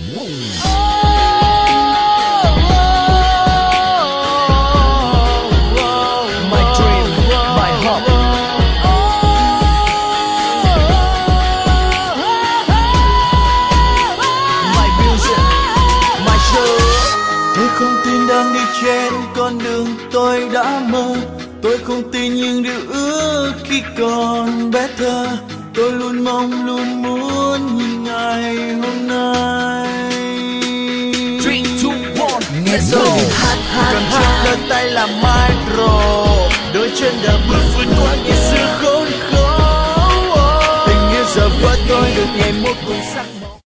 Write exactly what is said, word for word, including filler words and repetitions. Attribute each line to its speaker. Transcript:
Speaker 1: Tôi không tin đang đi trên con đường tôi đã mơ. Tôi không tin những điều ước khi còn bé thơ. Tôi luôn mong luôn muốn nhìn ngày hôm nay.
Speaker 2: three, two, one,
Speaker 1: Nghe
Speaker 2: let's
Speaker 1: tôi
Speaker 2: go.
Speaker 1: liền hát hát cầm chiếc đôi tay làm micro. Đôi chân đã bước vượt qua ngày xưa khốn khó. Tình yêu giờ với tôi được nhảy múa cùng sắc màu.